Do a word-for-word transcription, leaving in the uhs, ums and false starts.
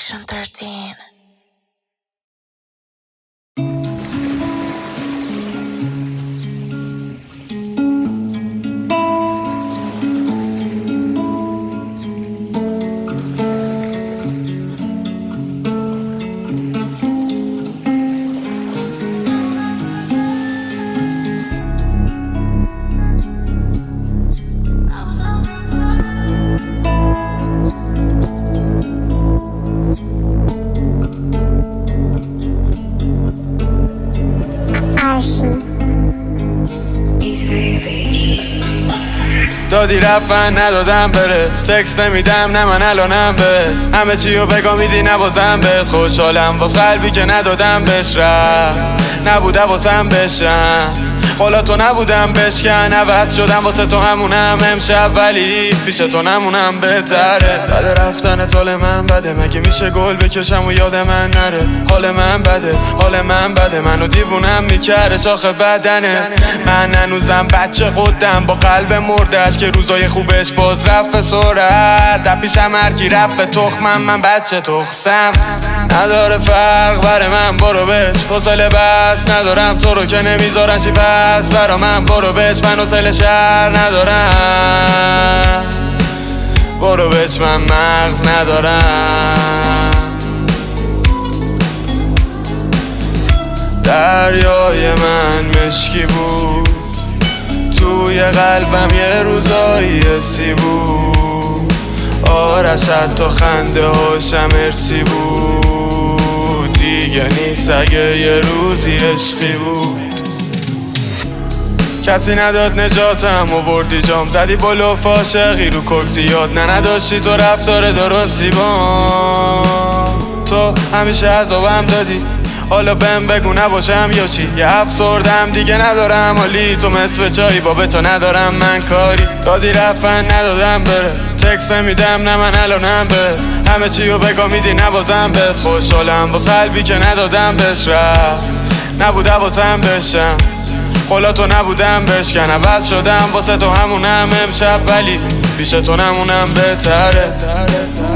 Section thirteen. دادی رفتن ندادم بره، تکست نمیدم نه من الانم به همه چیو بگا میدی نبازم بهت، خوشحالم واس قلبی که ندادم بهش رفت نبوده واسم بشم قولا تو نبودم بشکن، عوض شدم واسه تو همونم امشب ولی پیش تو نمونم بهتره. بده رفتن طال من بده، مگه میشه گل بکشم و یاد من نره، حال من بده حال من بده، منو دیوونم میکره شاخ بدنه، من هنوزم بچه قدم با قلب مردش که روزای خوبش باز رفت سرعت، در پیشم هرکی رفت تخمم من بچه تخسم، نداره فرق بره من برو بچ، حوصله بس ندارم تو رو که نمیذارن چی بس برا من برو بچ، من حوصله شهر ندارم برو بچ، من مغز ندارم. دریای من مشکی بود، توی قلبم یه روزایی حسی بود، آرش حتی خنده هاشم ارسی بود، دیگه نیست اگه یه روزی عشقی بود. کسی نداد نجاتم آوردی جام زدی بلو فاشقی رو کوک زیاد، نه نداشتی تو رفتار درستی با تو همیشه عذابم دادی، حالا بهم بگو نباشم یا چی، یه افسردم دیگه ندارم حالی، تو مثل چایی با به تو ندارم من کاری، دادی رفتن ندادم بره، تکست نمیدم نه من الانم به همه چیو بگا میدی نبازم بهت، خوشحالم واس قلبی که ندادم بهش رفت نبوده واسم بشم قولا تو نبودم بشکن، عوض شدم واسه تو همونم امشب ولی پیش تو نمونم بهتره.